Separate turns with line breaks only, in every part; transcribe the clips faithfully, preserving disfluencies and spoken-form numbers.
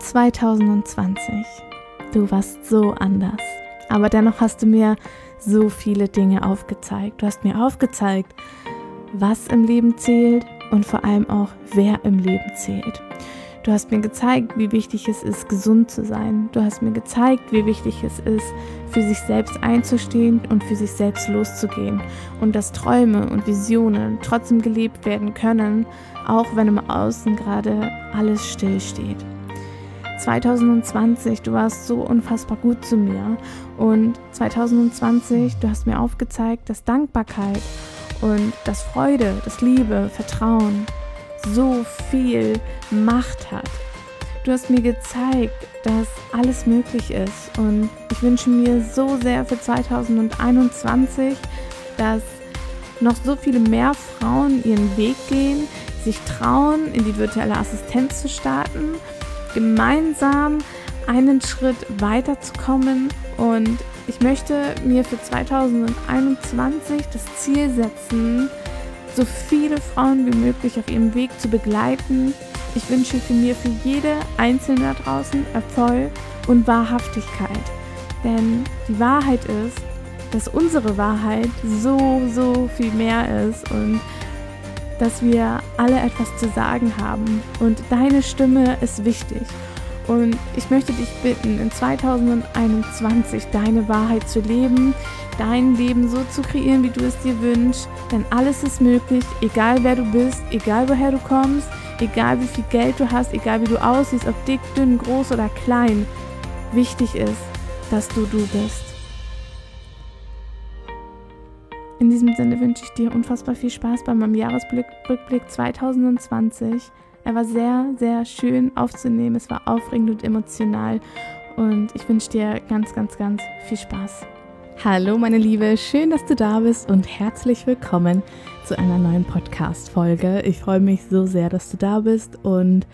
zwanzig zwanzig. Du warst so anders, aber dennoch hast du mir so viele Dinge aufgezeigt. Du hast mir aufgezeigt, was im Leben zählt und vor allem auch, wer im Leben zählt. Du hast mir gezeigt, wie wichtig es ist, gesund zu sein. Du hast mir gezeigt, wie wichtig es ist, für sich selbst einzustehen und für sich selbst loszugehen. Und dass Träume und Visionen trotzdem gelebt werden können, auch wenn im Außen gerade alles stillsteht. zwanzig zwanzig, du warst so unfassbar gut zu mir. Und zwanzig zwanzig, du hast mir aufgezeigt, dass Dankbarkeit und dass Freude, dass Liebe, Vertrauen so viel Macht hat. Du hast mir gezeigt, dass alles möglich ist, und ich wünsche mir so sehr für zwanzig einundzwanzig, dass noch so viele mehr Frauen ihren Weg gehen, sich trauen, in die virtuelle Assistenz zu starten, gemeinsam einen Schritt weiterzukommen. Und ich möchte mir für zwanzig einundzwanzig das Ziel setzen, so viele Frauen wie möglich auf ihrem Weg zu begleiten. Ich wünsche für mir, für jede Einzelne da draußen Erfolg und Wahrhaftigkeit. Denn die Wahrheit ist, dass unsere Wahrheit so, so viel mehr ist und dass wir alle etwas zu sagen haben. Und deine Stimme ist wichtig. Und ich möchte dich bitten, in zwanzig einundzwanzig deine Wahrheit zu leben, dein Leben so zu kreieren, wie du es dir wünschst. Denn alles ist möglich, egal wer du bist, egal woher du kommst, egal wie viel Geld du hast, egal wie du aussiehst, ob dick, dünn, groß oder klein. Wichtig ist, dass du du bist. In diesem Sinne wünsche ich dir unfassbar viel Spaß bei meinem Jahresrückblick zwanzig zwanzig. Er war sehr, sehr schön aufzunehmen, es war aufregend und emotional, und ich wünsche dir ganz, ganz, ganz viel Spaß.
Hallo meine Liebe, schön, dass du da bist und herzlich willkommen zu einer neuen Podcast-Folge. Ich freue mich so sehr, dass du da bist, und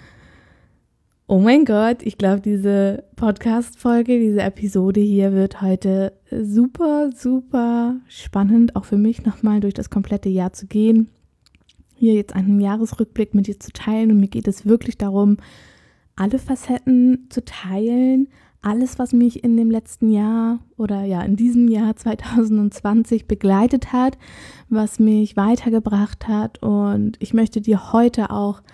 oh mein Gott, ich glaube, diese Podcast-Folge, diese Episode hier wird heute super, super spannend, auch für mich nochmal durch das komplette Jahr zu gehen, hier jetzt einen Jahresrückblick mit dir zu teilen, und mir geht es wirklich darum, alle Facetten zu teilen, alles, was mich in dem letzten Jahr oder ja in diesem Jahr zwanzig zwanzig begleitet hat, was mich weitergebracht hat, und ich möchte dir heute auch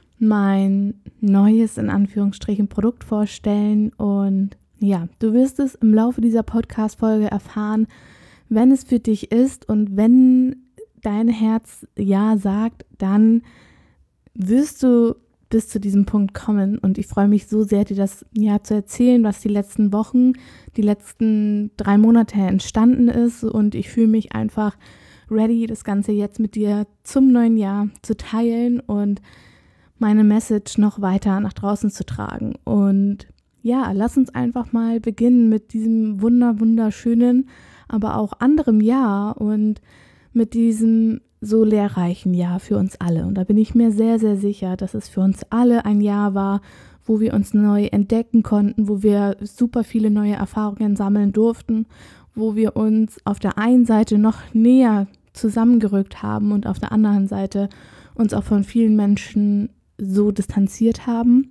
mein neues, in Anführungsstrichen, Produkt vorstellen. Und ja, du wirst es im Laufe dieser Podcast-Folge erfahren, wenn es für dich ist, und wenn dein Herz ja sagt, dann wirst du bis zu diesem Punkt kommen, und ich freue mich so sehr, dir das ja zu erzählen, was die letzten Wochen, die letzten drei Monate entstanden ist, und ich fühle mich einfach ready, das Ganze jetzt mit dir zum neuen Jahr zu teilen und meine Message noch weiter nach draußen zu tragen. Und ja, lass uns einfach mal beginnen mit diesem wunder wunderschönen, aber auch anderem Jahr und mit diesem so lehrreichen Jahr für uns alle. Und da bin ich mir sehr, sehr sicher, dass es für uns alle ein Jahr war, wo wir uns neu entdecken konnten, wo wir super viele neue Erfahrungen sammeln durften, wo wir uns auf der einen Seite noch näher zusammengerückt haben und auf der anderen Seite uns auch von vielen Menschen so distanziert haben.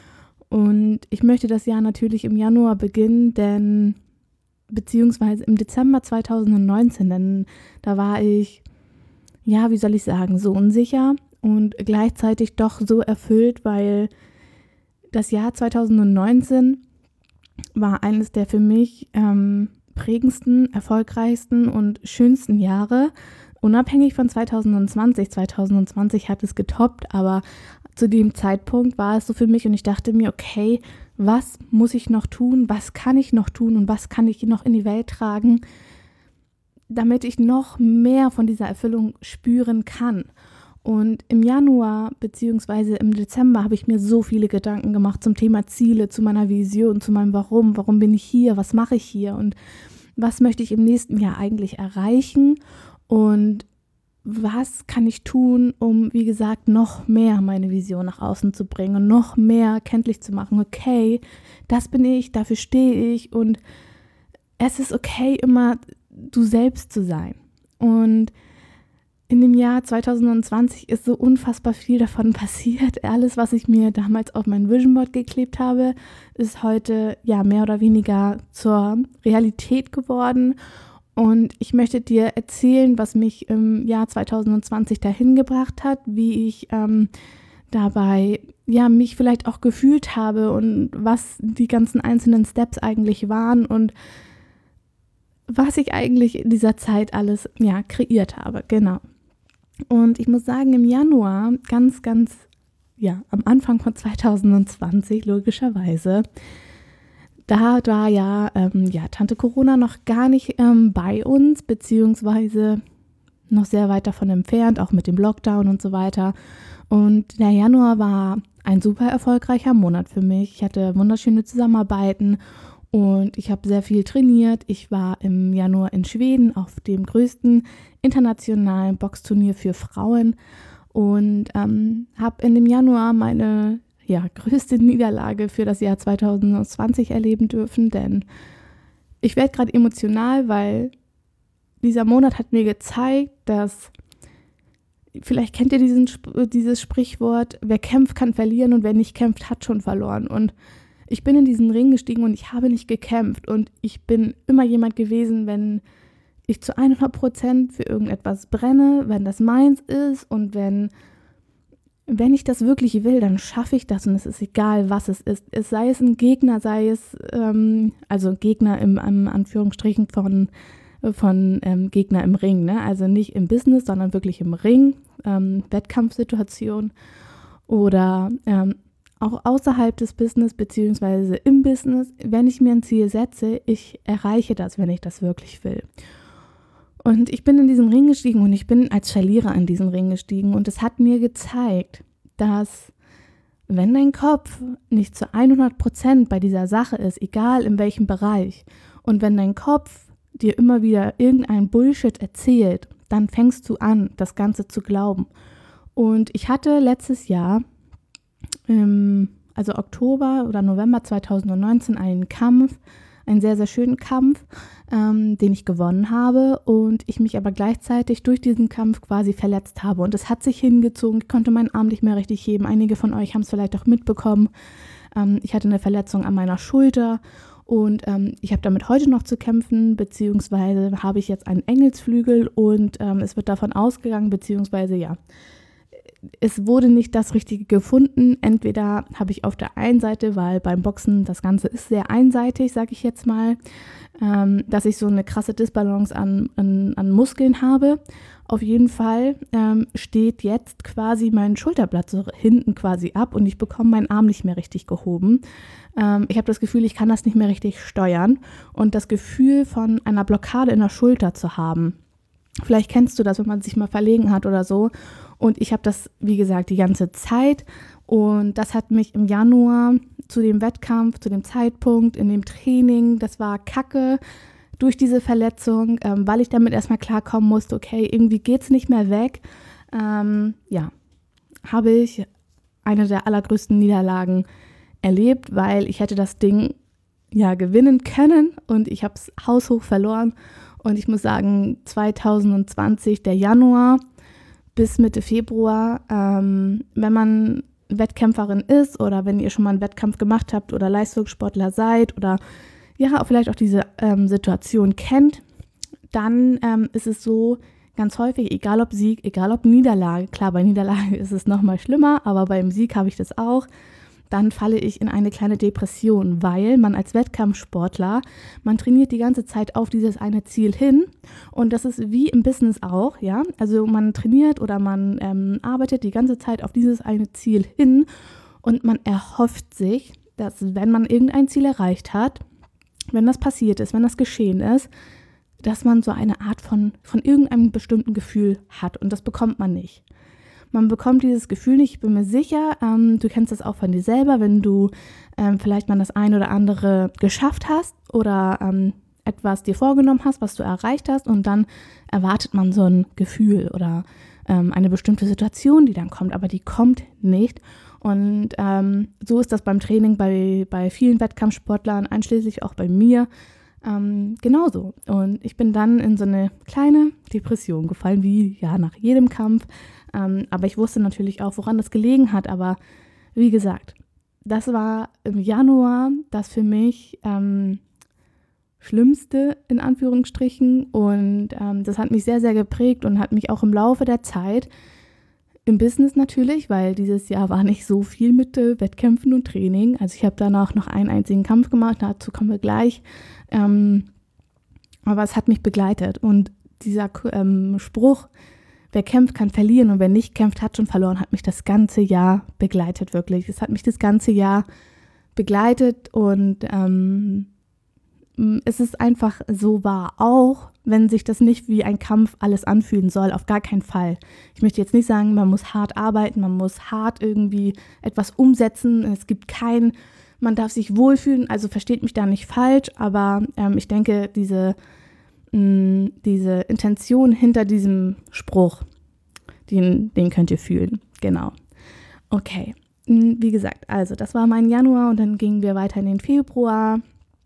Und ich möchte das Jahr natürlich im Januar beginnen, denn beziehungsweise im Dezember zwanzig neunzehn, denn da war ich, ja, wie soll ich sagen, so unsicher und gleichzeitig doch so erfüllt, weil das Jahr zwanzig neunzehn war eines der für mich ähm, prägendsten, erfolgreichsten und schönsten Jahre, unabhängig von zwanzig zwanzig. zwanzig zwanzig hat es getoppt, aber zu dem Zeitpunkt war es so für mich, und ich dachte mir, okay, was muss ich noch tun, was kann ich noch tun und was kann ich noch in die Welt tragen, damit ich noch mehr von dieser Erfüllung spüren kann. Und im Januar bzw. im Dezember habe ich mir so viele Gedanken gemacht zum Thema Ziele, zu meiner Vision, zu meinem Warum, warum bin ich hier, was mache ich hier und was möchte ich im nächsten Jahr eigentlich erreichen und was kann ich tun, um, wie gesagt, noch mehr meine Vision nach außen zu bringen und noch mehr kenntlich zu machen. Okay, das bin ich, dafür stehe ich, und es ist okay, immer du selbst zu sein. Und
in dem Jahr zwanzig zwanzig ist so unfassbar viel davon passiert. Alles, was ich mir damals auf mein Vision Board geklebt habe, ist heute ja mehr oder weniger zur Realität geworden. Und ich möchte dir erzählen, was mich im Jahr zwanzig zwanzig dahin gebracht hat, wie ich ähm, dabei ja mich vielleicht auch gefühlt habe und was die ganzen einzelnen Steps eigentlich waren und was ich eigentlich in dieser Zeit alles ja kreiert habe. Genau. Und ich muss sagen, im Januar, ganz, ganz, ja, am Anfang von zwanzig zwanzig, logischerweise, da war ja, ähm, ja Tante Corona noch gar nicht ähm, bei uns, beziehungsweise noch sehr weit davon entfernt, auch mit dem Lockdown und so weiter. Und der Januar war ein super erfolgreicher Monat für mich. Ich hatte wunderschöne Zusammenarbeiten und ich habe sehr viel trainiert. Ich war im Januar in Schweden auf dem größten internationalen Boxturnier für Frauen und ähm, habe in dem Januar meine ja, größte Niederlage für das Jahr zwanzig zwanzig erleben dürfen, denn ich werde gerade emotional, weil dieser Monat hat mir gezeigt, dass, vielleicht kennt ihr diesen, dieses Sprichwort, wer kämpft, kann verlieren und wer nicht kämpft, hat schon verloren. Und ich bin in diesen Ring gestiegen und ich habe nicht gekämpft und ich bin immer jemand gewesen, wenn ich zu hundert Prozent für irgendetwas brenne, wenn das meins ist und wenn, wenn ich das wirklich will, dann schaffe ich das und es ist egal, was es ist. Es sei es ein Gegner, sei es, ähm, also Gegner im, im Anführungsstrichen von, von ähm, Gegner im Ring, ne? Also nicht im Business, sondern wirklich im Ring, ähm, Wettkampfsituation oder ähm, auch außerhalb des Business beziehungsweise im Business, wenn ich mir ein Ziel setze, ich erreiche das, wenn ich das wirklich will. Und ich bin in diesen Ring gestiegen und ich bin als Verlierer in diesen Ring gestiegen und es hat mir gezeigt, dass wenn dein Kopf nicht zu hundert Prozent bei dieser Sache ist, egal in welchem Bereich, und wenn dein Kopf dir immer wieder irgendein Bullshit erzählt, dann fängst du an, das Ganze zu glauben. Und ich hatte letztes Jahr Im, also Oktober oder November zwanzig neunzehn einen Kampf, einen sehr, sehr schönen Kampf, ähm, den ich gewonnen habe und ich mich aber gleichzeitig durch diesen Kampf quasi verletzt habe und es hat sich hingezogen, ich konnte meinen Arm nicht mehr richtig heben, einige von euch haben es vielleicht auch mitbekommen, ähm, ich hatte eine Verletzung an meiner Schulter und ähm, ich habe damit heute noch zu kämpfen, beziehungsweise habe ich jetzt einen Engelsflügel und ähm, es wird davon ausgegangen, beziehungsweise ja, es wurde nicht das Richtige gefunden. Entweder habe ich auf der einen Seite, weil beim Boxen das Ganze ist sehr einseitig, sage ich jetzt mal, ähm, dass ich so eine krasse Disbalance an, an, an Muskeln habe. Auf jeden Fall ähm, steht jetzt quasi mein Schulterblatt so hinten quasi ab und ich bekomme meinen Arm nicht mehr richtig gehoben. Ähm, ich habe das Gefühl, ich kann das nicht mehr richtig steuern und das Gefühl von einer Blockade in der Schulter zu haben. Vielleicht kennst du das, wenn man sich mal verlegen hat oder so. Und ich habe das, wie gesagt, die ganze Zeit. Und das hat mich im Januar zu dem Wettkampf, zu dem Zeitpunkt, in dem Training, das war kacke durch diese Verletzung, ähm, weil ich damit erstmal klarkommen musste, okay, irgendwie geht es nicht mehr weg. Ähm, ja, habe ich eine der allergrößten Niederlagen erlebt, weil ich hätte das Ding ja gewinnen können und ich habe es haushoch verloren. Und ich muss sagen, zwanzig zwanzig, der Januar bis Mitte Februar, ähm, wenn man Wettkämpferin ist oder wenn ihr schon mal einen Wettkampf gemacht habt oder Leistungssportler seid oder ja, vielleicht auch diese ähm, Situation kennt, dann ähm, ist es so ganz häufig, egal ob Sieg, egal ob Niederlage, klar, bei Niederlage ist es nochmal schlimmer, aber beim Sieg habe ich das auch, dann falle ich in eine kleine Depression, weil man als Wettkampfsportler, man trainiert die ganze Zeit auf dieses eine Ziel hin und das ist wie im Business auch, ja, also man trainiert oder man ähm, arbeitet die ganze Zeit auf dieses eine Ziel hin und man erhofft sich, dass wenn man irgendein Ziel erreicht hat, wenn das passiert ist, wenn das geschehen ist, dass man so eine Art von, von irgendeinem bestimmten Gefühl hat und das bekommt man nicht. Man bekommt dieses Gefühl nicht, ich bin mir sicher, ähm, du kennst das auch von dir selber, wenn du ähm, vielleicht mal das ein oder andere geschafft hast oder ähm, etwas dir vorgenommen hast, was du erreicht hast und dann erwartet man so ein Gefühl oder ähm, eine bestimmte Situation, die dann kommt, aber die kommt nicht. Und ähm, so ist das beim Training bei, bei vielen Wettkampfsportlern, einschließlich auch bei mir.
ähm, genauso. Und ich bin dann in so eine kleine Depression gefallen, wie ja nach jedem Kampf. Ähm, aber ich wusste natürlich auch, woran das gelegen hat. Aber wie gesagt, das war im Januar das für mich ähm, Schlimmste in Anführungsstrichen. Und ähm, das hat mich sehr, sehr geprägt und hat mich auch im Laufe der Zeit im Business natürlich, weil dieses Jahr war nicht so viel mit äh, Wettkämpfen und Training. Also ich habe danach noch einen einzigen Kampf gemacht, dazu kommen wir gleich. Ähm, aber es hat mich begleitet. Und dieser ähm, Spruch, wer kämpft, kann verlieren und wer nicht kämpft, hat schon verloren, hat mich das ganze Jahr begleitet, wirklich. Es hat mich das ganze Jahr begleitet und ähm, es ist einfach so wahr, auch wenn sich das nicht wie ein Kampf alles anfühlen soll, auf gar keinen Fall. Ich möchte jetzt nicht sagen, man muss hart arbeiten, man muss hart irgendwie etwas umsetzen. Es gibt kein, man darf sich wohlfühlen, also versteht mich da nicht falsch, aber ähm, ich denke, diese, mh, diese Intention hinter diesem Spruch, den, den könnt ihr fühlen, genau. Okay, wie gesagt, also das war mein Januar und dann gingen wir weiter in den Februar,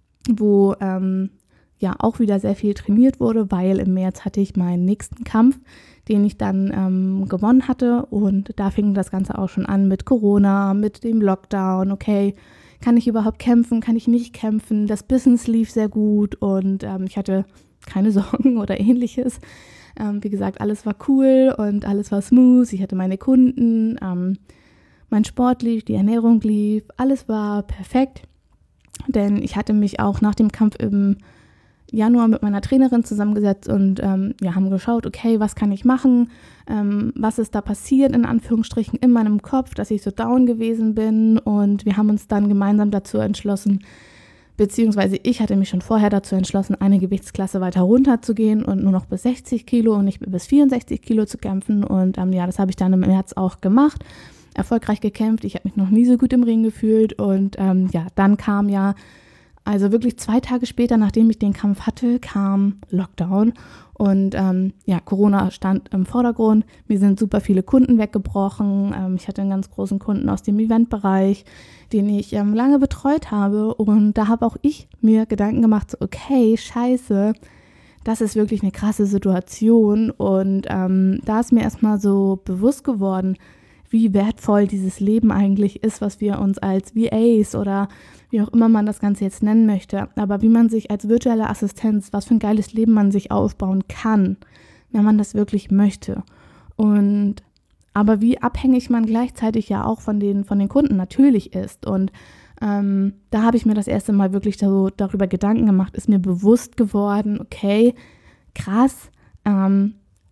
wo ähm, ja auch wieder sehr viel trainiert wurde, weil im März hatte ich meinen nächsten Kampf, den ich dann ähm, gewonnen hatte und da fing das Ganze auch schon an mit Corona, mit dem Lockdown, okay, kann ich überhaupt kämpfen, kann ich nicht kämpfen, das Business lief sehr gut und ähm, ich hatte keine Sorgen oder ähnliches. Ähm, wie gesagt, alles war cool und alles war smooth, ich hatte meine Kunden, ähm, mein Sport lief, die Ernährung lief, alles war perfekt. Denn ich hatte mich auch nach dem Kampf im Januar mit meiner Trainerin zusammengesetzt und ähm, ja, haben geschaut, okay, was kann ich machen, ähm, was ist da passiert, in Anführungsstrichen, in meinem Kopf, dass ich so down gewesen bin und wir haben uns dann gemeinsam dazu entschlossen, beziehungsweise ich hatte mich schon vorher dazu entschlossen, eine Gewichtsklasse weiter runter zu gehen und nur noch bis sechzig Kilo und nicht bis vierundsechzig Kilo zu kämpfen und ähm, ja, das habe ich dann im März auch gemacht. Erfolgreich gekämpft, ich habe mich noch nie so gut im Ring gefühlt und ähm, ja, dann kam ja, also wirklich zwei Tage später, nachdem ich den Kampf hatte, kam Lockdown und ähm, ja, Corona stand im Vordergrund, mir sind super viele Kunden weggebrochen, ähm, ich hatte einen ganz großen Kunden aus dem Eventbereich, den ich ähm, lange betreut habe und da habe auch ich mir Gedanken gemacht, so, okay, scheiße, das ist wirklich eine krasse Situation und ähm, da ist mir erstmal so bewusst geworden, wie wertvoll dieses Leben eigentlich ist, was wir uns als V As oder wie auch immer man das Ganze jetzt nennen möchte, aber wie man sich als virtuelle Assistenz, was für ein geiles Leben man sich aufbauen kann, wenn man das wirklich möchte. Und aber wie abhängig man gleichzeitig ja auch von den, von den Kunden natürlich ist. Und ähm, da habe ich mir das erste Mal wirklich so darüber Gedanken gemacht, ist mir bewusst geworden, okay, krass, ähm,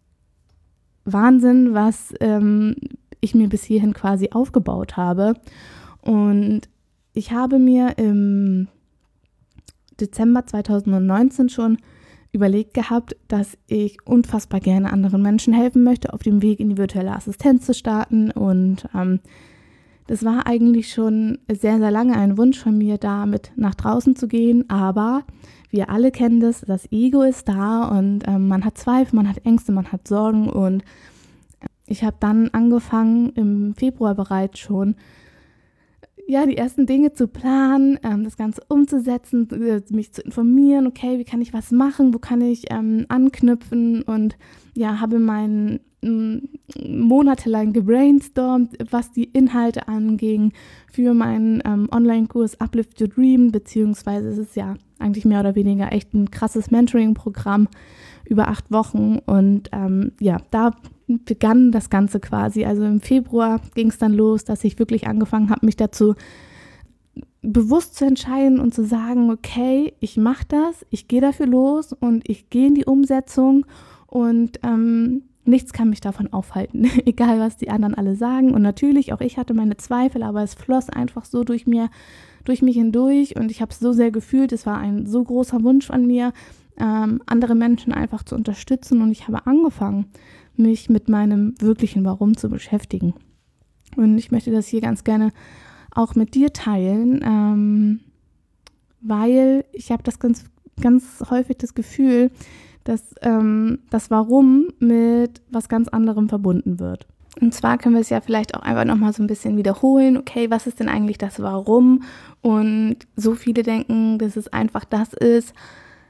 Wahnsinn, was ähm, ich mir bis hierhin quasi aufgebaut habe. Und ich habe mir im Dezember zweitausendneunzehn schon überlegt gehabt, dass ich unfassbar gerne anderen Menschen helfen möchte, auf dem Weg in die virtuelle Assistenz zu starten. Und ähm, das war eigentlich schon sehr, sehr lange ein Wunsch von mir, damit nach draußen zu gehen. Aber wir alle kennen das, das Ego ist da und ähm, man hat Zweifel, man hat Ängste, man hat Sorgen. Und ich habe dann angefangen, im Februar bereits schon, ja, die ersten Dinge zu planen, ähm, das Ganze umzusetzen, äh, mich zu informieren, okay, wie kann ich was machen, wo kann ich ähm, anknüpfen und ja, habe meinen m, monatelang gebrainstormt, was die Inhalte anging für meinen ähm, Online-Kurs Uplift Your Dream, beziehungsweise es ist ja eigentlich mehr oder weniger echt ein krasses Mentoring-Programm über acht Wochen und ähm, ja, da begann das Ganze quasi. Also im Februar ging es dann los, dass ich wirklich angefangen habe, mich dazu bewusst zu entscheiden und zu sagen, okay, ich mache das, ich gehe dafür los und ich gehe in die Umsetzung und ähm, nichts kann mich davon aufhalten, egal was die anderen alle sagen. Und natürlich, auch ich hatte meine Zweifel, aber es floss einfach so durch mir, durch mich hindurch und ich habe es so sehr gefühlt. Es war ein so großer Wunsch von mir, ähm, andere Menschen einfach zu unterstützen und ich habe angefangen, mich mit meinem wirklichen Warum zu beschäftigen. Und ich möchte das hier ganz gerne auch mit dir teilen, ähm, weil ich habe das ganz, ganz häufig das Gefühl, dass ähm, das Warum mit was ganz anderem verbunden wird. Und zwar können wir es ja vielleicht auch einfach nochmal so ein bisschen wiederholen. Okay, was ist denn eigentlich das Warum? Und so viele denken, dass es einfach das ist,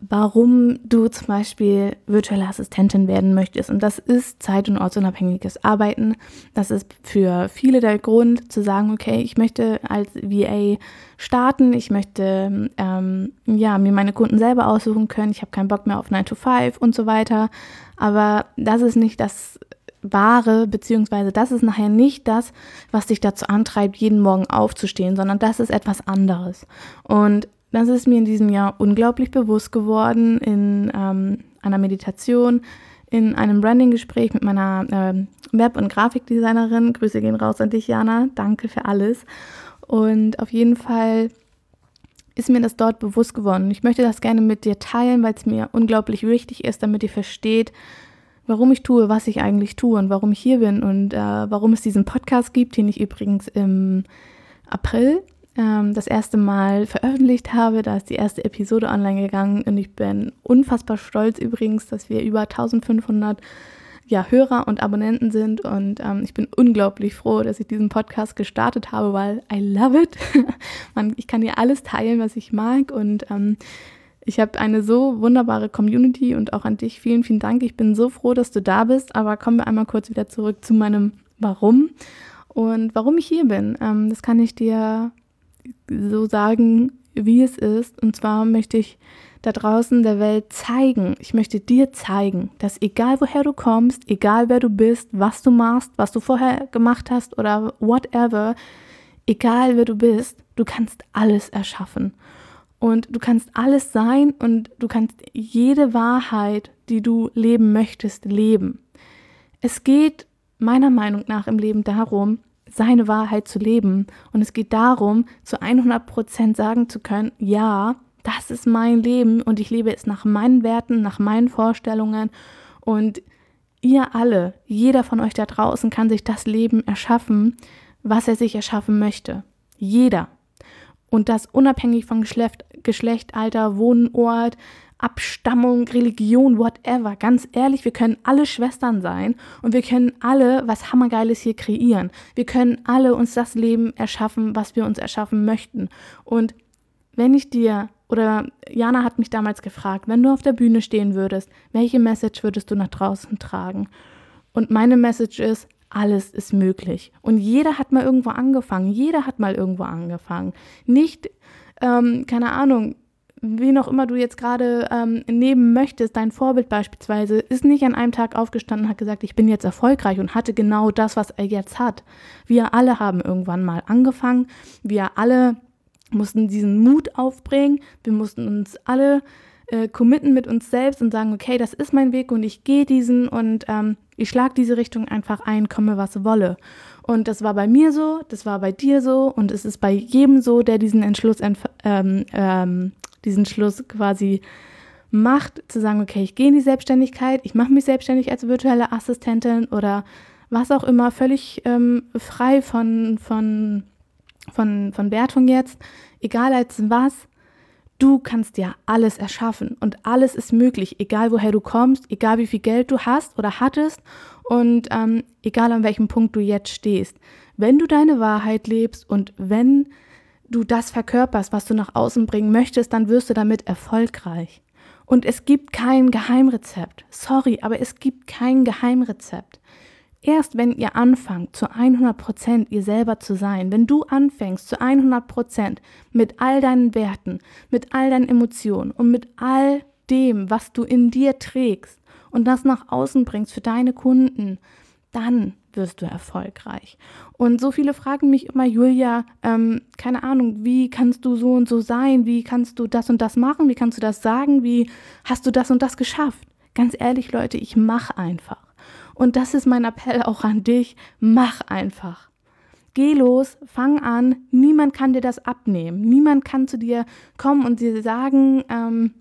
warum du zum Beispiel virtuelle Assistentin werden möchtest. Und das ist zeit- und ortsunabhängiges Arbeiten. Das ist für viele der Grund, zu sagen, okay, ich möchte als V A starten, ich möchte ähm, ja, mir meine Kunden selber aussuchen können, ich habe keinen Bock mehr auf nine to five und so weiter. Aber das ist nicht das Wahre, beziehungsweise das ist nachher nicht das, was dich dazu antreibt, jeden Morgen aufzustehen, sondern das ist etwas anderes. Und das ist mir in diesem Jahr unglaublich bewusst geworden in ähm, einer Meditation, in einem Branding-Gespräch mit meiner ähm, Web- und Grafikdesignerin. Grüße gehen raus an dich, Jana. Danke für alles. Und auf jeden Fall ist mir das dort bewusst geworden. Ich möchte das gerne mit dir teilen, weil es mir unglaublich wichtig ist, damit ihr versteht, warum ich tue, was ich eigentlich tue und warum ich hier bin und äh, warum es diesen Podcast gibt, den ich übrigens im April das erste Mal veröffentlicht habe. Da ist die erste Episode online gegangen und ich bin unfassbar stolz übrigens, dass wir über eintausendfünfhundert ja, Hörer und Abonnenten sind und ähm, ich bin unglaublich froh, dass ich diesen Podcast gestartet habe, weil I love it. Man, ich kann hier alles teilen, was ich mag und ähm, ich habe eine so wunderbare Community und auch an dich vielen, vielen Dank. Ich bin so froh, dass du da bist, aber kommen wir einmal kurz wieder zurück zu meinem Warum und warum ich hier bin. Ähm, das kann ich dir so sagen, wie es ist. Und zwar möchte ich da draußen der Welt zeigen, ich möchte dir zeigen, dass egal woher du kommst, egal wer du bist, was du machst, was du vorher gemacht hast oder whatever, egal wer du bist, du kannst alles erschaffen. Und du kannst alles sein und du kannst jede Wahrheit, die du leben möchtest, leben. Es geht meiner Meinung nach im Leben darum, seine Wahrheit zu leben. Und es geht darum, zu hundert Prozent sagen zu können, ja, das ist mein Leben und ich lebe es nach meinen Werten, nach meinen Vorstellungen. Und ihr alle, jeder von euch da draußen kann sich das Leben erschaffen, was er sich erschaffen möchte. Jeder. Und das unabhängig von Geschlecht, Geschlecht, Alter, Wohnort, Abstammung, Religion, whatever. Ganz ehrlich, wir können alle Schwestern sein und wir können alle was Hammergeiles hier kreieren. Wir können alle uns das Leben erschaffen, was wir uns erschaffen möchten. Und wenn ich dir, oder Jana hat mich damals gefragt, wenn du auf der Bühne stehen würdest, welche Message würdest du nach draußen tragen? Und meine Message ist, alles ist möglich. Und jeder hat mal irgendwo angefangen. Jeder hat mal irgendwo angefangen. Nicht, ähm, keine Ahnung, wen auch immer du jetzt gerade ähm, nehmen möchtest, dein Vorbild beispielsweise, ist nicht an einem Tag aufgestanden und hat gesagt, ich bin jetzt erfolgreich und hatte genau das, was er jetzt hat. Wir alle haben irgendwann mal angefangen. Wir alle mussten diesen Mut aufbringen. Wir mussten uns alle äh, committen mit uns selbst und sagen, okay, das ist mein Weg und ich gehe diesen und ähm, ich schlage diese Richtung einfach ein, komme was wolle. Und das war bei mir so, das war bei dir so und es ist bei jedem so, der diesen Entschluss entf- ähm, ähm, diesen Schluss quasi macht, zu sagen, okay, ich gehe in die Selbstständigkeit, ich mache mich selbstständig als virtuelle Assistentin oder was auch immer, völlig ähm, frei von, von, von, von Wertung jetzt, egal als was, du kannst ja alles erschaffen und alles ist möglich, egal woher du kommst, egal wie viel Geld du hast oder hattest und ähm, egal an welchem Punkt du jetzt stehst. Wenn du deine Wahrheit lebst und wenn du das verkörperst, was du nach außen bringen möchtest, dann wirst du damit erfolgreich. Und es gibt kein Geheimrezept. Sorry, aber es gibt kein Geheimrezept. Erst wenn ihr anfangt, zu hundert Prozent ihr selber zu sein, wenn du anfängst, zu hundert Prozent mit all deinen Werten, mit all deinen Emotionen und mit all dem, was du in dir trägst und das nach außen bringst für deine Kunden, dann wirst du erfolgreich. Und so viele fragen mich immer, Julia, ähm, keine Ahnung, wie kannst du so und so sein? Wie kannst du das und das machen? Wie kannst du das sagen? Wie hast du das und das geschafft? Ganz ehrlich, Leute, ich mache einfach. Und das ist mein Appell auch an dich, mach einfach. Geh los, fang an, niemand kann dir das abnehmen. Niemand kann zu dir kommen und dir sagen, ähm,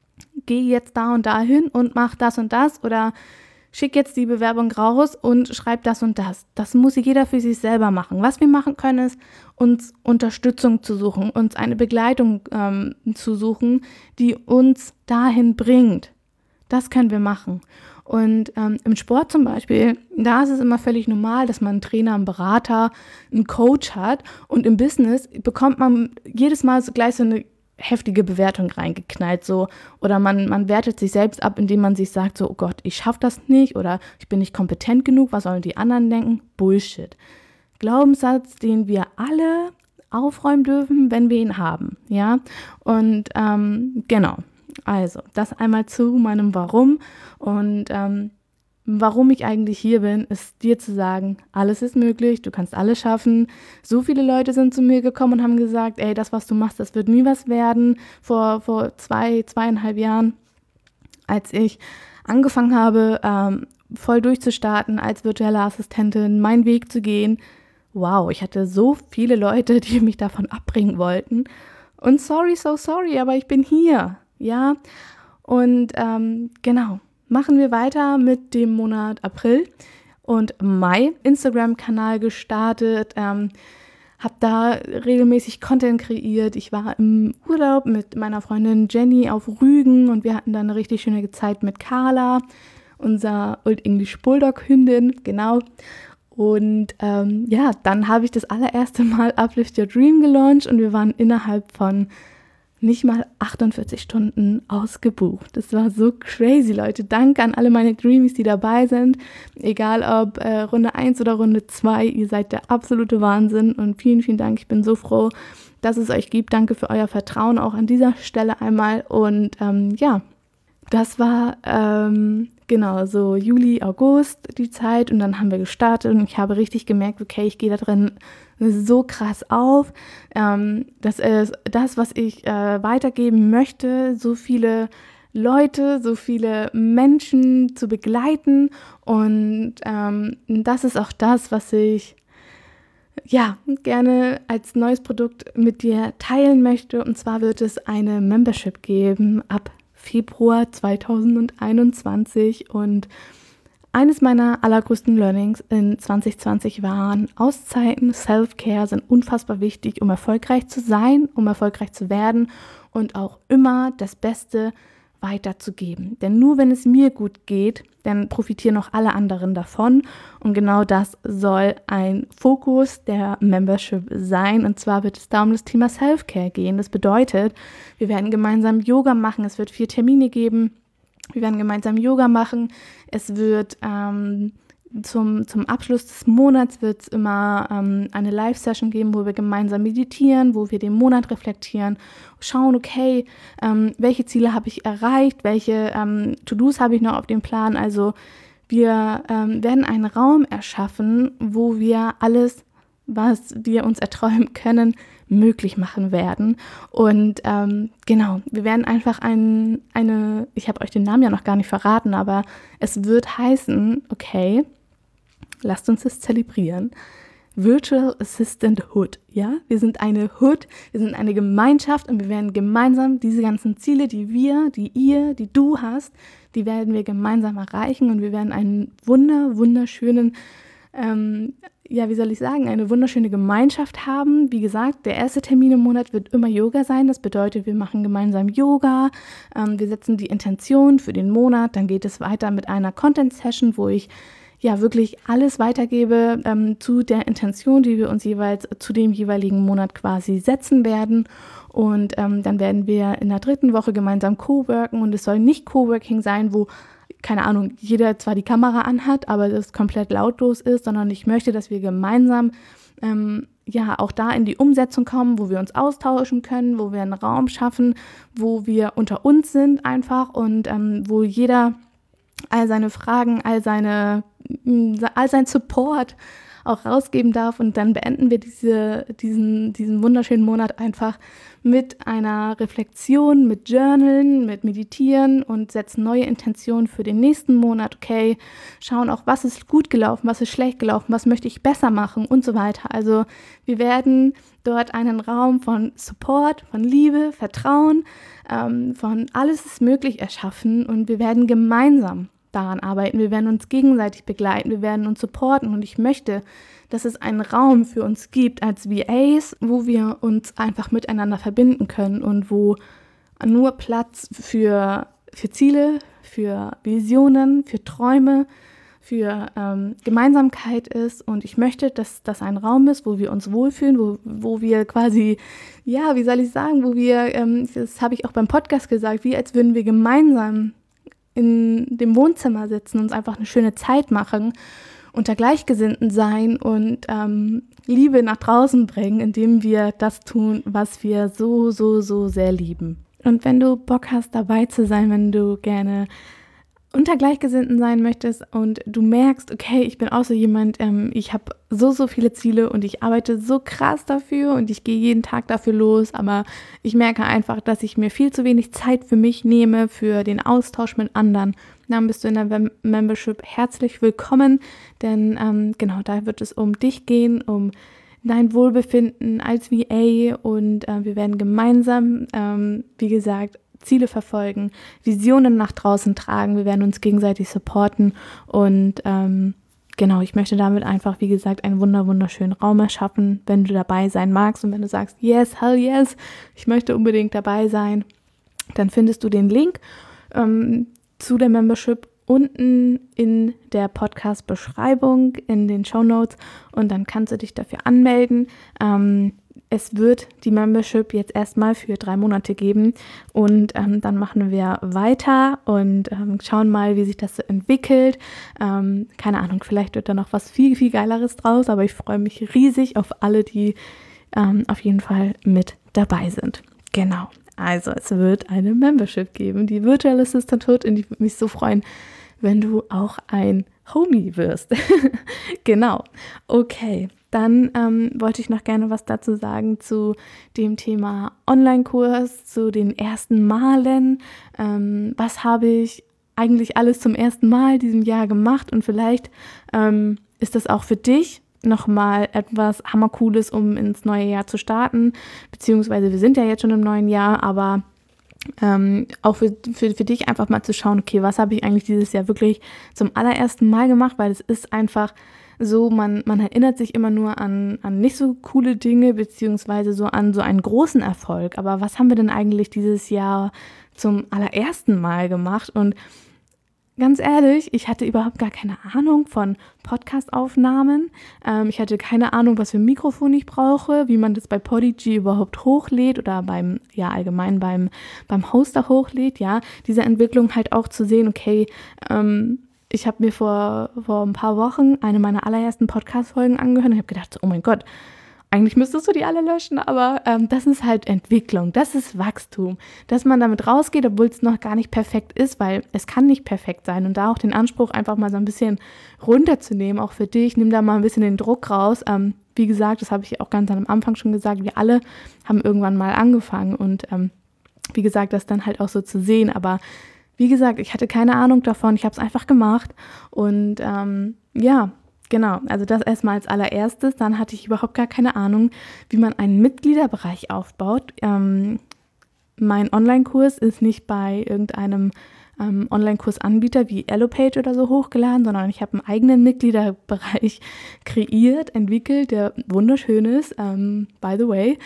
geh jetzt da und da hin und mach das und das oder schick jetzt die Bewerbung raus und schreib das und das. Das muss jeder für sich selber machen. Was wir machen können, ist, uns Unterstützung zu suchen, uns eine Begleitung ähm, zu suchen, die uns dahin bringt. Das können wir machen. Und ähm, im Sport zum Beispiel, da ist es immer völlig normal, dass man einen Trainer, einen Berater, einen Coach hat. Und im Business bekommt man jedes Mal so gleich so eine
heftige Bewertung reingeknallt, so, oder man, man wertet sich selbst ab, indem man sich sagt, so, oh Gott, ich schaffe das nicht oder ich bin nicht kompetent genug, was sollen die anderen denken? Bullshit. Glaubenssatz, den wir alle aufräumen dürfen, wenn wir ihn haben, ja, und ähm, genau, also, das einmal zu meinem Warum und ähm, warum ich eigentlich hier bin, ist dir zu sagen, alles ist möglich, du kannst alles schaffen. So viele Leute sind zu mir gekommen und haben gesagt, ey, das, was du machst, das wird nie was werden. Vor, vor zwei, zweieinhalb Jahren, als ich angefangen habe, ähm, voll durchzustarten als virtuelle Assistentin, meinen Weg zu gehen. Wow, ich hatte so viele Leute, die mich davon abbringen wollten. Und sorry, so sorry, aber ich bin hier, ja. Und ähm, genau. Machen wir weiter mit dem Monat April und Mai. Instagram-Kanal gestartet, ähm, habe da regelmäßig Content kreiert. Ich war im Urlaub mit meiner Freundin Jenny auf Rügen und wir hatten da eine richtig schöne Zeit mit Carla, unser Old English Bulldog-Hündin, genau. Und ähm, ja, dann habe ich das allererste Mal Uplift Your Dream gelauncht und wir waren innerhalb von nicht mal achtundvierzig Stunden ausgebucht. Das war so crazy, Leute. Danke an alle meine Dreamies, die dabei sind. Egal ob äh, Runde eins oder Runde zwei, ihr seid der absolute Wahnsinn und vielen, vielen Dank. Ich bin so froh, dass es euch gibt. Danke für euer Vertrauen auch an dieser Stelle einmal. Und ähm, ja, das war ähm, genau so Juli, August die Zeit und dann haben wir gestartet und ich habe richtig gemerkt, okay, ich gehe da drin so krass auf. Ähm, das ist das, was ich äh, weitergeben möchte, so viele Leute, so viele Menschen zu begleiten und ähm, das ist auch das, was ich ja gerne als neues Produkt mit dir teilen möchte und zwar wird es eine Membership geben ab Februar zweitausendeinundzwanzig und eines meiner allergrößten Learnings in zwanzig zwanzig waren, Auszeiten, Self-Care sind unfassbar wichtig, um erfolgreich zu sein, um erfolgreich zu werden und auch immer das Beste weiterzugeben. Denn nur wenn es mir gut geht, dann profitieren auch alle anderen davon und genau das soll ein Fokus der Membership sein und zwar wird es da um das Thema Self-Care gehen. Das bedeutet, wir werden gemeinsam Yoga machen, es wird vier Termine geben, wir werden gemeinsam Yoga machen, es wird ähm, zum, zum Abschluss des Monats wird es immer ähm, eine Live-Session geben, wo wir gemeinsam meditieren, wo wir den Monat reflektieren, schauen, okay, ähm, welche Ziele habe ich erreicht, welche ähm, To-Dos habe ich noch auf dem Plan. Also wir ähm, werden einen Raum erschaffen, wo wir alles, was wir uns erträumen können, möglich machen werden. Und ähm, genau, wir werden einfach ein, eine, ich habe euch den Namen ja noch gar nicht verraten, aber es wird heißen, okay, lasst uns das zelebrieren. Virtual Assistant Hood, ja? Wir sind eine Hood, wir sind eine Gemeinschaft und wir werden gemeinsam diese ganzen Ziele, die wir, die ihr, die du hast, die werden wir gemeinsam erreichen und wir werden einen wunder, wunderschönen, ähm, ja, wie soll ich sagen, eine wunderschöne Gemeinschaft haben. Wie gesagt, der erste Termin im Monat wird immer Yoga sein. Das bedeutet, wir machen gemeinsam Yoga, ähm, wir setzen die Intention für den Monat, dann geht es weiter mit einer Content-Session, wo ich ja wirklich alles weitergebe ähm, zu der Intention, die wir uns jeweils zu dem jeweiligen Monat quasi setzen werden. Und ähm, dann werden wir in der dritten Woche gemeinsam co-worken und es soll nicht Coworking sein, wo, keine Ahnung, jeder zwar die Kamera anhat, aber das komplett lautlos ist, sondern ich möchte, dass wir gemeinsam ähm, ja auch da in die Umsetzung kommen, wo wir uns austauschen können, wo wir einen Raum schaffen, wo wir unter uns sind einfach und ähm, wo jeder all seine Fragen, all seine, all sein Support auch rausgeben darf und dann beenden wir diese, diesen, diesen wunderschönen Monat einfach mit einer Reflexion, mit Journalen, mit Meditieren und setzen neue Intentionen für den nächsten Monat, okay, schauen auch, was ist gut gelaufen, was ist schlecht gelaufen, was möchte ich besser machen und so weiter. Also wir werden dort einen Raum von Support, von Liebe, Vertrauen, ähm, von alles ist möglich erschaffen und wir werden gemeinsam daran arbeiten, wir werden uns gegenseitig begleiten, wir werden uns supporten und ich möchte, dass es einen Raum für uns gibt als V As, wo wir uns einfach miteinander verbinden können und wo nur Platz für, für Ziele, für Visionen, für Träume, für ähm, Gemeinsamkeit ist und ich möchte, dass das ein Raum ist, wo wir uns wohlfühlen, wo, wo wir quasi, ja, wie soll ich sagen, wo wir, ähm, das habe ich auch beim Podcast gesagt, wie als würden wir gemeinsam in dem Wohnzimmer sitzen, uns einfach eine schöne Zeit machen, unter Gleichgesinnten sein und ähm, Liebe nach draußen bringen, indem wir das tun, was wir so, so, so sehr lieben. Und wenn du Bock hast, dabei zu sein, wenn du gerne unter Gleichgesinnten sein möchtest und du merkst, okay, ich bin auch so jemand, ähm, ich habe so, so viele Ziele und ich arbeite so krass dafür und ich gehe jeden Tag dafür los, aber ich merke einfach, dass ich mir viel zu wenig Zeit für mich nehme, für den Austausch mit anderen. Dann bist du in der Mem- Membership herzlich willkommen, denn ähm, genau, da wird es um dich gehen, um dein Wohlbefinden als V A und äh, wir werden gemeinsam, ähm, wie gesagt, Ziele verfolgen, Visionen nach draußen tragen, wir werden uns gegenseitig supporten und ähm, genau, ich möchte damit einfach, wie gesagt, einen wunder wunderschönen Raum erschaffen, wenn du dabei sein magst und wenn du sagst, yes, hell yes, ich möchte unbedingt dabei sein, dann findest du den Link ähm, zu der Membership unten in der Podcast-Beschreibung, in den Shownotes und dann kannst du dich dafür anmelden. Ähm, Es wird die Membership jetzt erstmal für drei Monate geben und ähm, dann machen wir weiter und ähm, schauen mal, wie sich das so entwickelt. Ähm, keine Ahnung, vielleicht wird da noch was viel, viel Geileres draus, aber ich freue mich riesig auf alle, die ähm, auf jeden Fall mit dabei sind. Genau, also es wird eine Membership geben, die Virtual Assistanthood, und ich würde mich so freuen, wenn du auch ein Homie wirst. Genau, okay. Dann ähm, wollte ich noch gerne was dazu sagen zu dem Thema Online-Kurs, zu den ersten Malen. Ähm, was habe ich eigentlich alles zum ersten Mal diesem Jahr gemacht? Und vielleicht ähm, ist das auch für dich nochmal etwas Hammercooles, um ins neue Jahr zu starten. Beziehungsweise wir sind ja jetzt schon im neuen Jahr, aber Ähm, auch für, für, für dich einfach mal zu schauen, okay, was habe ich eigentlich dieses Jahr wirklich zum allerersten Mal gemacht, weil es ist einfach so, man, man erinnert sich immer nur an, an nicht so coole Dinge, beziehungsweise so an so einen großen Erfolg, aber was haben wir denn eigentlich dieses Jahr zum allerersten Mal gemacht? Und ganz ehrlich, ich hatte überhaupt gar keine Ahnung von Podcast-Aufnahmen. Ähm, ich hatte keine Ahnung, was für ein Mikrofon ich brauche, wie man das bei Podigy überhaupt hochlädt oder beim, ja allgemein beim, beim Hoster hochlädt, ja. Diese Entwicklung halt auch zu sehen, okay, ähm, ich habe mir vor, vor ein paar Wochen eine meiner allerersten Podcast-Folgen angehört und habe gedacht, so, oh mein Gott, eigentlich müsstest du die alle löschen, aber ähm, das ist halt Entwicklung, das ist Wachstum, dass man damit rausgeht, obwohl es noch gar nicht perfekt ist, weil es kann nicht perfekt sein und da auch den Anspruch einfach mal so ein bisschen runterzunehmen, auch für dich, nimm da mal ein bisschen den Druck raus. Ähm, wie gesagt, das habe ich auch ganz am Anfang schon gesagt, wir alle haben irgendwann mal angefangen und ähm, wie gesagt, das dann halt auch so zu sehen, aber wie gesagt, ich hatte keine Ahnung davon, ich habe es einfach gemacht und ähm, ja, genau, also das erstmal als allererstes. Dann hatte ich überhaupt gar keine Ahnung, wie man einen Mitgliederbereich aufbaut. Ähm, mein Online-Kurs ist nicht bei irgendeinem ähm, Online-Kursanbieter wie Elopage oder so hochgeladen, sondern ich habe einen eigenen Mitgliederbereich kreiert, entwickelt, der wunderschön ist, ähm, by the way.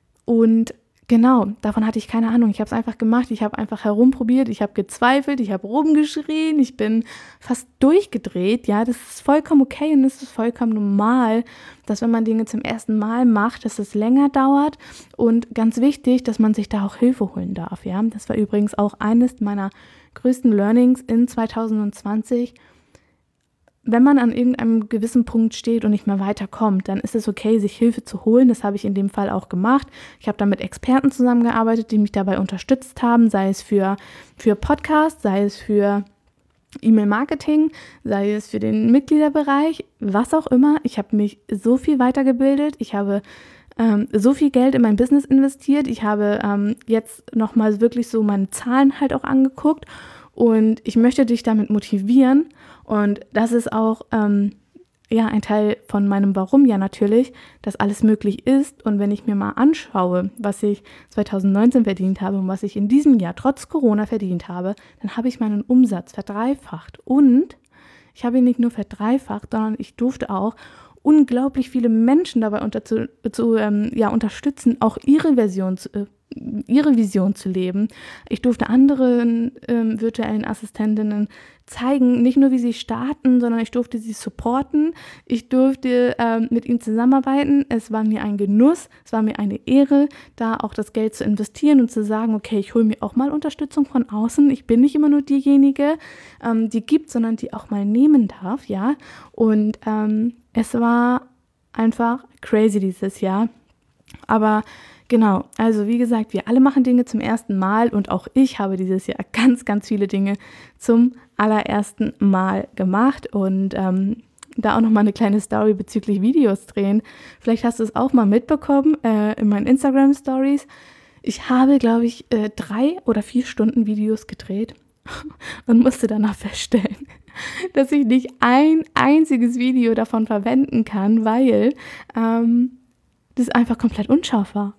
Und genau, davon hatte ich keine Ahnung. Ich habe es einfach gemacht, ich habe einfach herumprobiert, ich habe gezweifelt, ich habe rumgeschrien, ich bin fast durchgedreht. Ja, das ist vollkommen okay und es ist vollkommen normal, dass wenn man Dinge zum ersten Mal macht, dass es länger dauert und ganz wichtig, dass man sich da auch Hilfe holen darf. Ja, das war übrigens auch eines meiner größten Learnings in zwanzig zwanzig. Wenn man an irgendeinem gewissen Punkt steht und nicht mehr weiterkommt, dann ist es okay, sich Hilfe zu holen. Das habe ich in dem Fall auch gemacht. Ich habe da mit Experten zusammengearbeitet, die mich dabei unterstützt haben, sei es für, für Podcasts, sei es für E-Mail-Marketing, sei es für den Mitgliederbereich, was auch immer. Ich habe mich so viel weitergebildet. Ich habe ähm, so viel Geld in mein Business investiert. Ich habe ähm, jetzt nochmal wirklich so meine Zahlen halt auch angeguckt und ich möchte dich damit motivieren. Und das ist auch ähm, ja ein Teil von meinem Warum ja natürlich, dass alles möglich ist. Und wenn ich mir mal anschaue, was ich zwanzig neunzehn verdient habe und was ich in diesem Jahr trotz Corona verdient habe, dann habe ich meinen Umsatz verdreifacht. Und ich habe ihn nicht nur verdreifacht, sondern ich durfte auch unglaublich viele Menschen dabei unter, zu, zu, ähm, ja, unterstützen, auch ihre Version zu, äh, ihre Vision zu leben. Ich durfte anderen ähm, virtuellen Assistentinnen zeigen, nicht nur wie sie starten, sondern ich durfte sie supporten. Ich durfte ähm, mit ihnen zusammenarbeiten. Es war mir ein Genuss, es war mir eine Ehre, da auch das Geld zu investieren und zu sagen, okay, ich hole mir auch mal Unterstützung von außen. Ich bin nicht immer nur diejenige, ähm, die gibt, sondern die auch mal nehmen darf, ja. Und ähm, es war einfach crazy dieses Jahr. Aber genau, also wie gesagt, wir alle machen Dinge zum ersten Mal und auch ich habe dieses Jahr ganz, ganz viele Dinge zum allerersten Mal gemacht und ähm, da auch nochmal eine kleine Story bezüglich Videos drehen. Vielleicht hast du es auch mal mitbekommen äh, in meinen Instagram-Stories. Ich habe, glaube ich, äh, drei oder vier Stunden Videos gedreht und musste danach feststellen, dass ich nicht ein einziges Video davon verwenden kann, weil ähm, das einfach komplett unscharf war.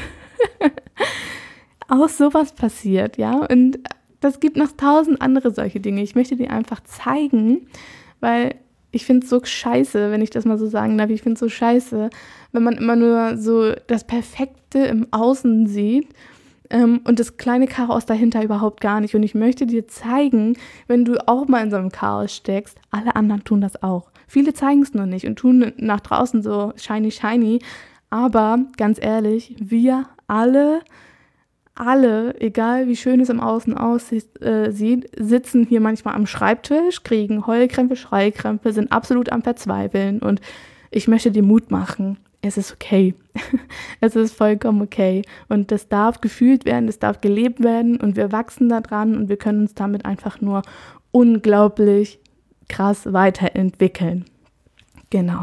Auch sowas passiert, ja, und das gibt noch tausend andere solche Dinge. Ich möchte dir einfach zeigen, weil ich finde es so scheiße, wenn ich das mal so sagen darf, ich finde es so scheiße, wenn man immer nur so das Perfekte im Außen sieht ähm, und das kleine Chaos dahinter überhaupt gar nicht. Und ich möchte dir zeigen, wenn du auch mal in so einem Chaos steckst, alle anderen tun das auch. Viele zeigen es nur nicht und tun nach draußen so shiny, shiny. Aber ganz ehrlich, wir alle, alle, egal wie schön es im Außen aussieht, äh, sieht, sitzen hier manchmal am Schreibtisch, kriegen Heulkrämpfe, Schreikrämpfe, sind absolut am Verzweifeln. Und ich möchte dir Mut machen. Es ist okay. Es ist vollkommen okay. Und das darf gefühlt werden, das darf gelebt werden und wir wachsen daran und wir können uns damit einfach nur unglaublich krass weiterentwickeln. Genau.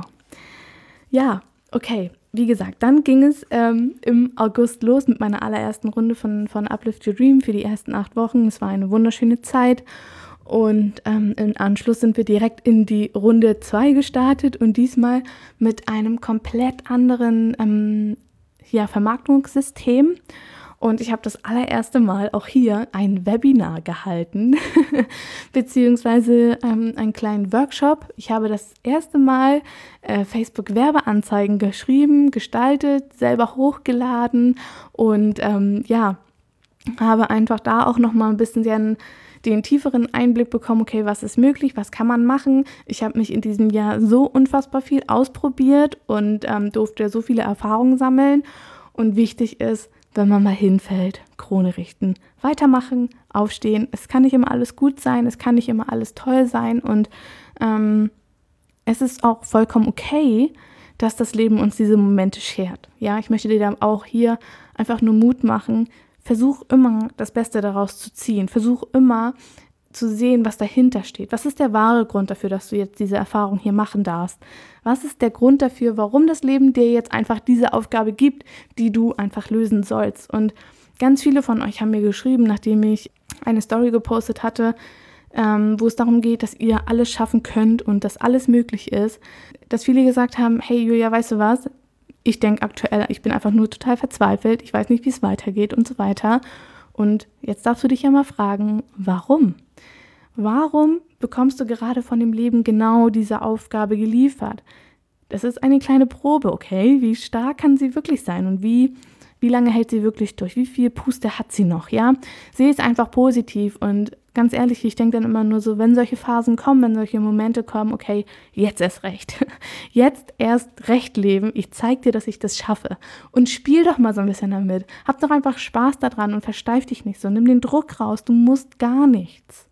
Ja, okay. Wie gesagt, dann ging es ähm, im August los mit meiner allerersten Runde von, von Uplift Your Dream für die ersten acht Wochen. Es war eine wunderschöne Zeit und ähm, im Anschluss sind wir direkt in die Runde zwei gestartet und diesmal mit einem komplett anderen ähm, ja, Vermarktungssystem. Und ich habe das allererste Mal auch hier ein Webinar gehalten, beziehungsweise ähm, einen kleinen Workshop. Ich habe das erste Mal äh, Facebook-Werbeanzeigen geschrieben, gestaltet, selber hochgeladen und ähm, ja, habe einfach da auch nochmal ein bisschen den, den tieferen Einblick bekommen, okay, was ist möglich, was kann man machen. Ich habe mich in diesem Jahr so unfassbar viel ausprobiert und ähm, durfte so viele Erfahrungen sammeln. Und wichtig ist, wenn man mal hinfällt, Krone richten, weitermachen, aufstehen. Es kann nicht immer alles gut sein, es kann nicht immer alles toll sein und ähm, es ist auch vollkommen okay, dass das Leben uns diese Momente schert. Ja, ich möchte dir da auch hier einfach nur Mut machen. Versuch immer, das Beste daraus zu ziehen. Versuch immer zu sehen, was dahinter steht. Was ist der wahre Grund dafür, dass du jetzt diese Erfahrung hier machen darfst? Was ist der Grund dafür, warum das Leben dir jetzt einfach diese Aufgabe gibt, die du einfach lösen sollst? Und ganz viele von euch haben mir geschrieben, nachdem ich eine Story gepostet hatte, ähm, wo es darum geht, dass ihr alles schaffen könnt und dass alles möglich ist, dass viele gesagt haben, hey Julia, weißt du was? Ich denke aktuell, ich bin einfach nur total verzweifelt, ich weiß nicht, wie es weitergeht und so weiter. Und jetzt darfst du dich ja mal fragen, warum? Warum bekommst du gerade von dem Leben genau diese Aufgabe geliefert? Das ist eine kleine Probe, okay? Wie stark kann sie wirklich sein und wie, wie lange hält sie wirklich durch? Wie viel Puste hat sie noch, ja? Sehe es einfach positiv und ganz ehrlich, ich denke dann immer nur so, wenn solche Phasen kommen, wenn solche Momente kommen, okay, jetzt erst recht. Jetzt erst recht leben. Ich zeige dir, dass ich das schaffe. Und spiel doch mal so ein bisschen damit. Hab doch einfach Spaß daran und versteif dich nicht so. Nimm den Druck raus. Du musst gar nichts.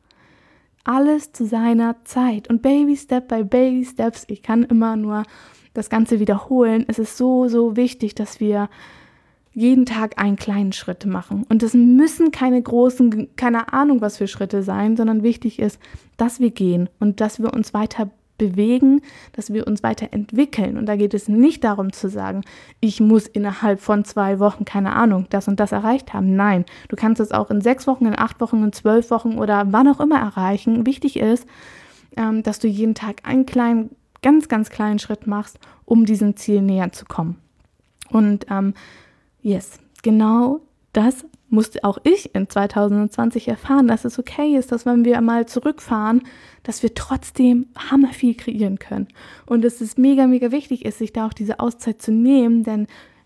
Alles zu seiner Zeit. Und Baby Step by Baby Steps. Ich kann immer nur das Ganze wiederholen. Es ist so, so wichtig, dass wir jeden Tag einen kleinen Schritt machen. Und das müssen keine großen, keine Ahnung was für Schritte sein, sondern wichtig ist, dass wir gehen und dass wir uns weiter bewegen, dass wir uns weiterentwickeln. Und da geht es nicht darum zu sagen, ich muss innerhalb von zwei Wochen, keine Ahnung, das und das erreicht haben. Nein, du kannst es auch in sechs Wochen, in acht Wochen, in zwölf Wochen oder wann auch immer erreichen. Wichtig ist, ähm, dass du jeden Tag einen kleinen, ganz, ganz kleinen Schritt machst, um diesem Ziel näher zu kommen. Und ähm, yes, genau das musste auch ich in zwanzig zwanzig erfahren, dass es okay ist, dass wenn wir mal zurückfahren, dass wir trotzdem hammerviel kreieren können. Und dass es mega, mega wichtig ist, sich da auch diese Auszeit zu nehmen, denn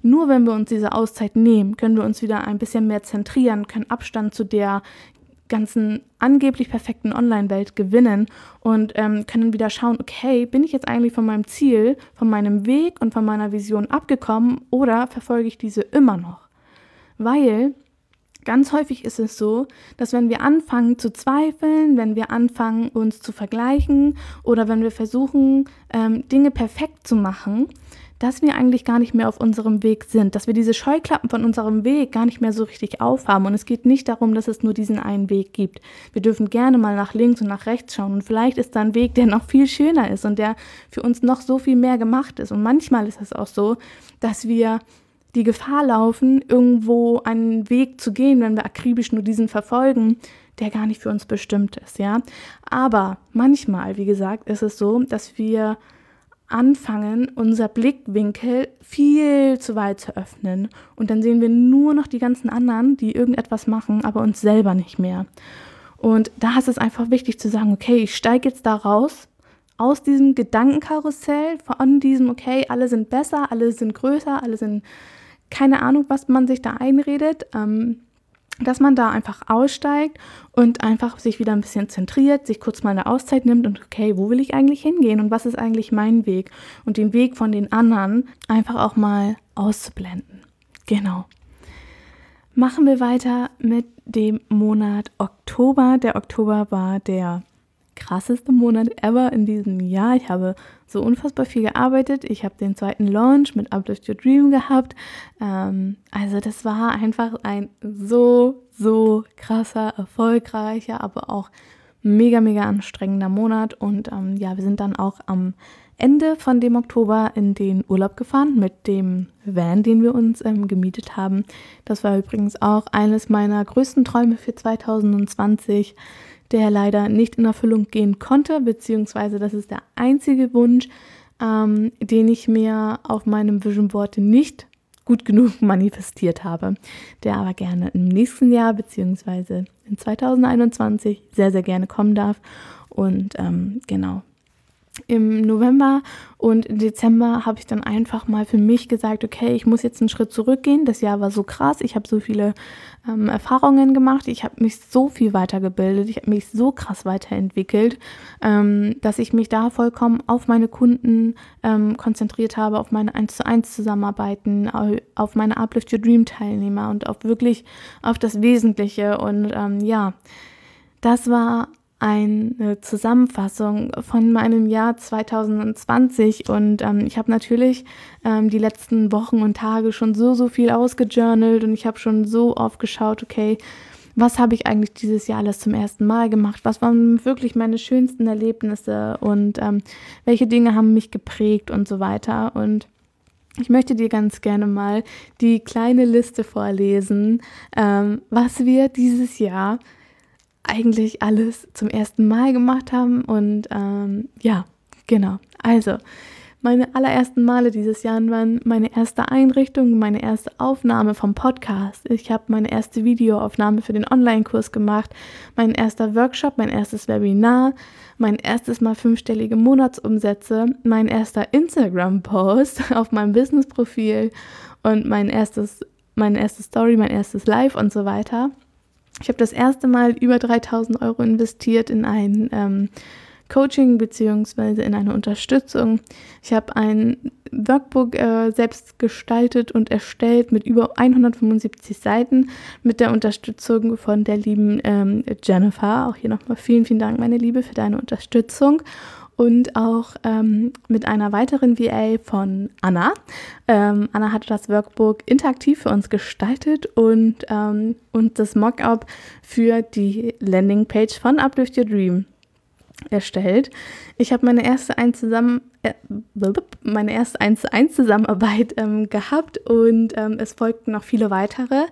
nur wenn wir uns diese Auszeit nehmen, können wir uns wieder ein bisschen mehr zentrieren, können Abstand zu der ganzen angeblich perfekten Online-Welt gewinnen und ähm, können wieder schauen, okay, bin ich jetzt eigentlich von meinem Ziel, von meinem Weg und von meiner Vision abgekommen oder verfolge ich diese immer noch? Weil ganz häufig ist es so, dass wenn wir anfangen zu zweifeln, wenn wir anfangen uns zu vergleichen oder wenn wir versuchen, ähm, Dinge perfekt zu machen, dass wir eigentlich gar nicht mehr auf unserem Weg sind, dass wir diese Scheuklappen von unserem Weg gar nicht mehr so richtig aufhaben. Und es geht nicht darum, dass es nur diesen einen Weg gibt. Wir dürfen gerne mal nach links und nach rechts schauen und vielleicht ist da ein Weg, der noch viel schöner ist und der für uns noch so viel mehr gemacht ist. Und manchmal ist es auch so, dass wir die Gefahr laufen, irgendwo einen Weg zu gehen, wenn wir akribisch nur diesen verfolgen, der gar nicht für uns bestimmt ist, ja. Aber manchmal, wie gesagt, ist es so, dass wir anfangen, unser Blickwinkel viel zu weit zu öffnen und dann sehen wir nur noch die ganzen anderen, die irgendetwas machen, aber uns selber nicht mehr. Und da ist es einfach wichtig zu sagen, okay, ich steige jetzt da raus, aus diesem Gedankenkarussell, von diesem, okay, alle sind besser, alle sind größer, alle sind, keine Ahnung, was man sich da einredet, ähm, dass man da einfach aussteigt und einfach sich wieder ein bisschen zentriert, sich kurz mal eine Auszeit nimmt und okay, wo will ich eigentlich hingehen und was ist eigentlich mein Weg? Und den Weg von den anderen einfach auch mal auszublenden. Genau. Machen wir weiter mit dem Monat Oktober. Der Oktober war der krasseste Monat ever in diesem Jahr. Ich habe so unfassbar viel gearbeitet. Ich habe den zweiten Launch mit Uplift Your Dream gehabt. Ähm, also das war einfach ein so, so krasser, erfolgreicher, aber auch mega, mega anstrengender Monat. Und ähm, ja, wir sind dann auch am Ende von dem Oktober in den Urlaub gefahren mit dem Van, den wir uns ähm, gemietet haben. Das war übrigens auch eines meiner größten Träume für zwanzig zwanzig, der leider nicht in Erfüllung gehen konnte, beziehungsweise das ist der einzige Wunsch, ähm, den ich mir auf meinem Vision Board nicht gut genug manifestiert habe, der aber gerne im nächsten Jahr, beziehungsweise in zwanzig einundzwanzig sehr, sehr gerne kommen darf. Und ähm, genau, im November und Dezember habe ich dann einfach mal für mich gesagt, okay, ich muss jetzt einen Schritt zurückgehen. Das Jahr war so krass, ich habe so viele ähm, Erfahrungen gemacht, ich habe mich so viel weitergebildet, ich habe mich so krass weiterentwickelt, ähm, dass ich mich da vollkommen auf meine Kunden ähm, konzentriert habe, auf meine eins zu eins Zusammenarbeiten, auf meine Uplift Your Dream Teilnehmer und auf wirklich auf das Wesentliche. Und ähm, ja, das war eine Zusammenfassung von meinem Jahr zwanzig zwanzig und ähm, ich habe natürlich ähm, die letzten Wochen und Tage schon so, so viel ausgejournalt und ich habe schon so oft geschaut, okay, was habe ich eigentlich dieses Jahr alles zum ersten Mal gemacht, was waren wirklich meine schönsten Erlebnisse und ähm, welche Dinge haben mich geprägt und so weiter. Und ich möchte dir ganz gerne mal die kleine Liste vorlesen, ähm, was wir dieses Jahr eigentlich alles zum ersten Mal gemacht haben und ähm, ja, genau. Also, meine allerersten Male dieses Jahr waren meine erste Einrichtung, meine erste Aufnahme vom Podcast. Ich habe meine erste Videoaufnahme für den Online-Kurs gemacht, mein erster Workshop, mein erstes Webinar, mein erstes Mal fünfstellige Monatsumsätze, mein erster Instagram-Post auf meinem Business-Profil und mein erstes, meine erste Story, mein erstes Live und so weiter. Ich habe das erste Mal über dreitausend Euro investiert in ein ähm, Coaching bzw. in eine Unterstützung. Ich habe ein Workbook äh, selbst gestaltet und erstellt mit über hundertfünfundsiebzig Seiten mit der Unterstützung von der lieben ähm, Jennifer. Auch hier nochmal vielen, vielen Dank, meine Liebe, für deine Unterstützung. Und auch ähm, mit einer weiteren V A von Anna. Ähm, Anna hat das Workbook interaktiv für uns gestaltet und, ähm, und das Mockup für die Landingpage von Uplift Your Dream erstellt. Ich habe meine erste eins zusammen äh, meine erste eins zu eins Zusammenarbeit ähm, gehabt und ähm, es folgten noch viele weitere.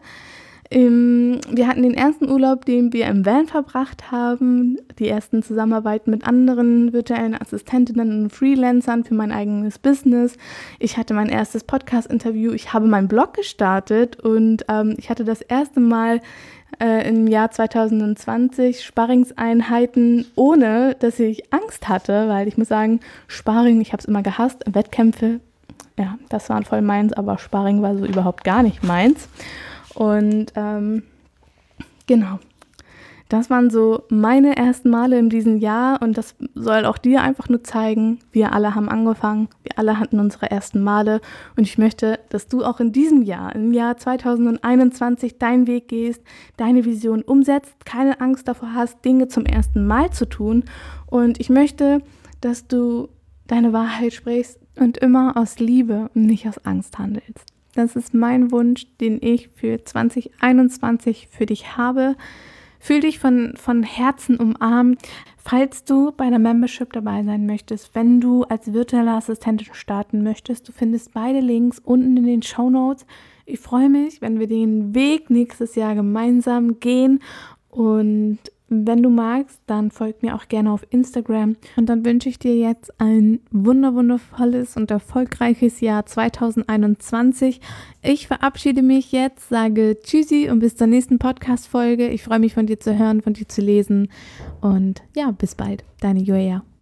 Wir hatten den ersten Urlaub, den wir im Van verbracht haben, die ersten Zusammenarbeiten mit anderen virtuellen Assistentinnen und Freelancern für mein eigenes Business. Ich hatte mein erstes Podcast-Interview, ich habe meinen Blog gestartet und ähm, ich hatte das erste Mal äh, im Jahr zwanzig zwanzig Sparringseinheiten, ohne dass ich Angst hatte, weil ich muss sagen, Sparring, ich habe es immer gehasst, Wettkämpfe,
ja, das waren voll meins, aber Sparring war so überhaupt gar nicht meins. Und ähm, genau, das waren so meine ersten Male in diesem Jahr und das soll auch dir einfach nur zeigen, wir alle haben angefangen, wir alle hatten unsere ersten Male und ich möchte, dass du auch in diesem Jahr, im Jahr zwanzig einundzwanzig, deinen Weg gehst, deine Vision umsetzt, keine Angst davor hast, Dinge zum ersten Mal zu tun und ich möchte, dass du deine Wahrheit sprichst und immer aus Liebe und nicht aus Angst handelst. Das ist mein Wunsch, den ich für zwanzig einundzwanzig für dich habe. Fühl dich von, von Herzen umarmt. Falls du bei der Membership dabei sein möchtest, wenn du als virtuelle Assistentin starten möchtest, du findest beide Links unten in den Shownotes. Ich freue mich, wenn wir den Weg nächstes Jahr gemeinsam gehen und wenn du magst, dann folg mir auch gerne auf Instagram. Und dann wünsche ich dir jetzt ein wunder wundervolles und erfolgreiches Jahr zwanzig einundzwanzig. Ich verabschiede mich jetzt, sage Tschüssi und bis zur nächsten Podcast-Folge. Ich freue mich, von dir zu hören, von dir zu lesen. Und ja, bis bald. Deine Julia.